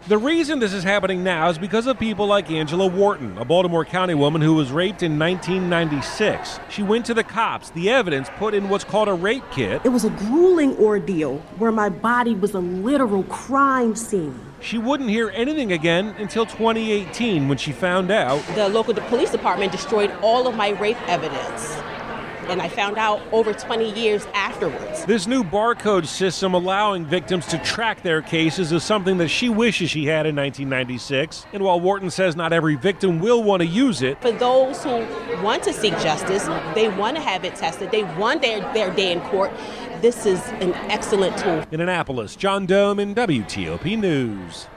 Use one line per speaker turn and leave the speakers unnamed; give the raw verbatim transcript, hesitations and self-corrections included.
The reason this is happening now is because of people like Angela Wharton, a Baltimore County woman who was raped in nineteen ninety-six. She went to the cops, the evidence put in what's called a rape kit.
It was a grueling ordeal where my body was a literal crime scene.
She wouldn't hear anything again until twenty eighteen when she found out
the local police department destroyed all of my rape evidence. And I found out over twenty years afterwards.
This new barcode system allowing victims to track their cases is something that she wishes she had in nineteen ninety-six. And while Wharton says not every victim will want to use it,
for those who want to seek justice, they want to have it tested, they want their, their day in court, this is an excellent tool.
In Annapolis, John Doman, W T O P News.